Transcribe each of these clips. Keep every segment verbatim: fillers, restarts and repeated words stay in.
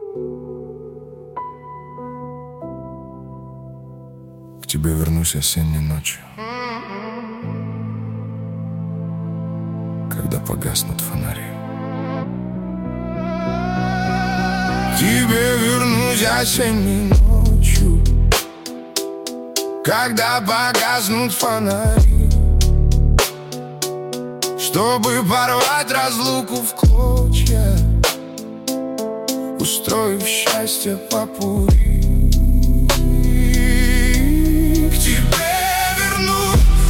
К тебе вернусь осенней ночью, когда погаснут фонари. К тебе вернусь осенней ночью, когда погаснут фонари, чтобы порвать разлуку в клочья, устроив счастье попурри. К тебе вернусь,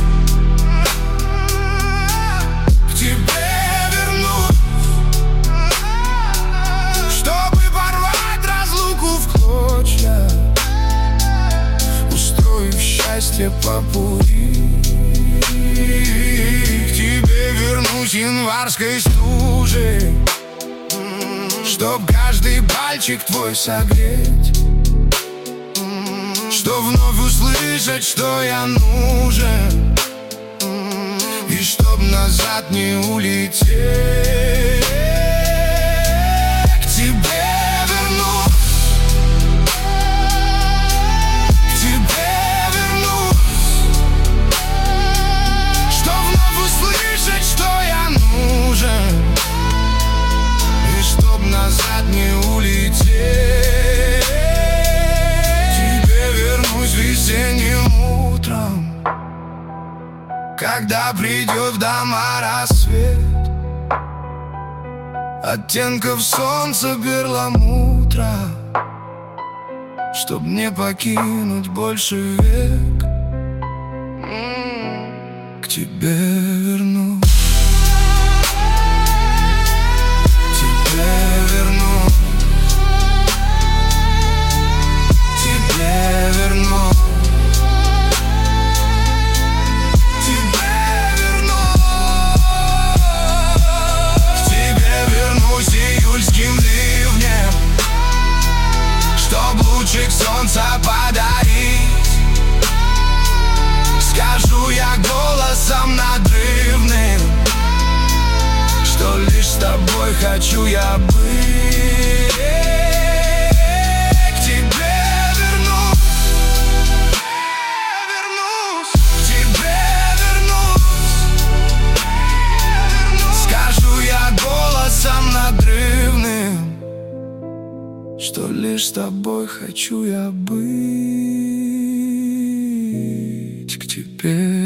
к тебе вернусь, чтобы порвать разлуку в клочья, устроив счастье попурри. К тебе вернусь январской стужей, чтоб каждый пальчик твой согреть, чтоб вновь услышать, что я нужен, и чтоб назад не улететь. К тебе вернусь, к тебе вернусь, чтоб вновь услышать, что я нужен, и чтоб назад не улететь. К тебе вернусь весенним утром, когда придет в дома рассвет, оттенков солнца перламутра, чтоб не покинуть больше век. К тебе вернусь, к тебе вернусь, к тебе вернусь, к тебе вернусь, к тебе вернусь июльским ливнем, чтоб лучик солнца подарить. Скажу я голосом надрывным, что лишь с тобой хочу я быть. К тебе вернусь, вернусь, к тебе вернусь, скажу я голосом надрывным, что лишь с тобой хочу я быть. К тебе